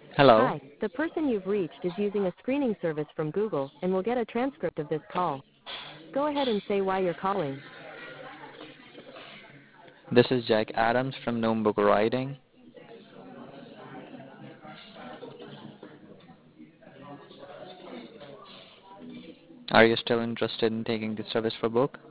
Hello, Hi, the person you've reached is using a screening service from Google and will get a transcript of this call. Go ahead and say why you're calling. this is Jack Adams from Gnome Book Writing. Are you still interested in taking the service for book?